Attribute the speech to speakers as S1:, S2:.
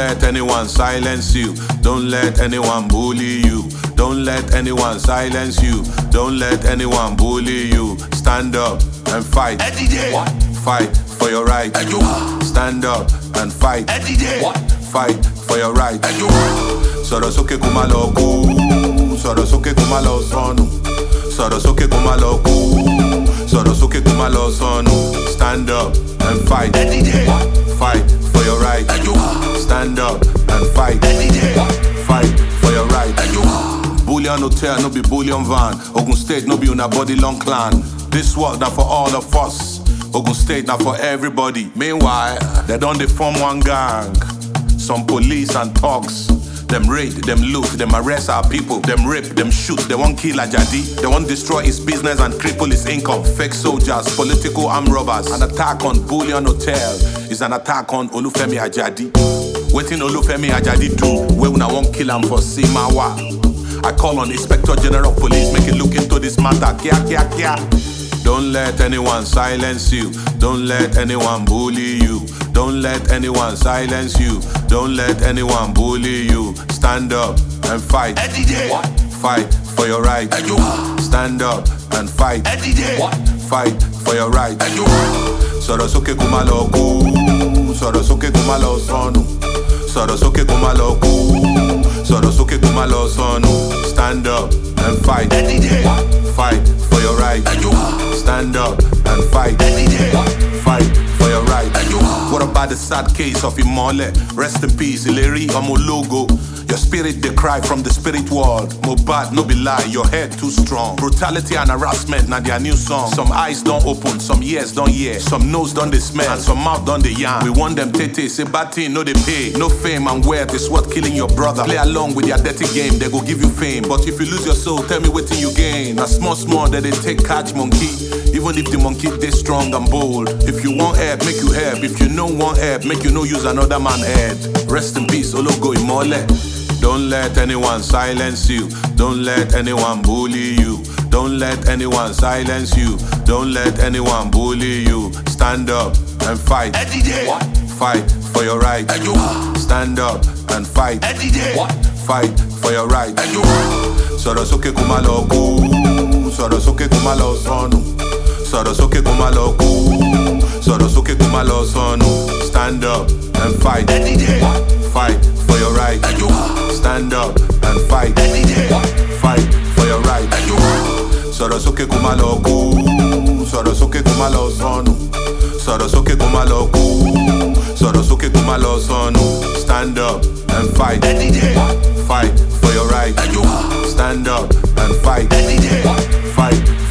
S1: let anyone silence you. Don't let anyone bully you. Don't let anyone silence you. Don't let anyone bully you. Stand up and fight.
S2: What?
S1: Fight for your right. Stand up and fight.
S2: What?
S1: Fight for your right. Sọ̀rọ̀ sókè kó má lọ kú. Sọ̀rọ̀ sókè kó má lọ sọnù. Sọ̀rọ̀ sókè kó má lọ kú. Sọ̀rọ̀ sókè kó má lọ sọnù. Stand up and fight. Fight for your right. Stand up and fight. Fight for your right. Bullion hotel, no be bullion van. Ogun State, no be una body long clan. This work now for all of us. Ogun State now for everybody. Meanwhile, they don't dey form one gang. Some police and thugs. Them raid, them loot, them arrest our people. Them rape, them shoot, they won't kill Ajadi. They won't destroy his business and cripple his income. Fake soldiers, political armed robbers. An attack on Bullion Hotel is an attack on Olufemi Ajadi. Waiting Olufemi Ajadi do, where una won't kill him for Simawa. I call on Inspector General of Police, make it look into this matter. Kia, kia, kia. Don't let anyone silence you. Don't let anyone bully you. Don't let anyone silence you. Don't let anyone bully you. Stand up and fight. Fight for your right. Stand up and fight. Fight for your right. Sọ̀rọ̀ sókè kó má lọ kú. Sọ̀rọ̀ sókè kó má lọ sọnù. Sọ̀rọ̀ sókè kó má lọ kú. Sọ̀rọ̀ sókè kó má lọ sọnù. Stand up and fight. Fight for your right. Stand up and fight. Fight for your right. What about the sad case of Imole? Rest in peace, Ileri Omologo. Your spirit they cry from the spirit world. Mohbad, no be lie, your head too strong. Brutality and harassment, now their new song. Some eyes don't open, some ears don't hear. Some nose don't they smell, and some mouth don't they yarn. We want them tete, say bad thing, no they pay. No fame and wealth is what killing your brother. Play along with their dirty game, they go give you fame. But if you lose your soul, tell me what you gain. Now small that they take catch monkey. Even if the monkey they strong and bold. If you want help, make you help. If you know want help, make you no use another man head. Rest in peace, Ologo Imole. Don't let anyone silence you. Don't let anyone bully you. Don't let anyone silence you. Don't let anyone bully you. Stand up and fight. Fight for your right. Stand up and fight. Fight for your right. Sọ̀rọ̀ sókè kó má lọ kú. Sọ̀rọ̀ sókè kó má lọ sọnù. Sọ̀rọ̀ sókè kó má lọ kú. Sọ̀rọ̀ sókè kó má lọ sọnù. Stand up and fight. Fight for your right. Stand up and fight. Fight for your right. Sọ̀rọ̀ sókè kó má lọ kú. Sọ̀rọ̀ sókè kó má lọ sọnù. Sọ̀rọ̀ sókè kó má lọ kú. Sọ̀rọ̀ sókè kó má lọ sọnù. Stand up and fight. Fight for your right. Stand up and fight. Fight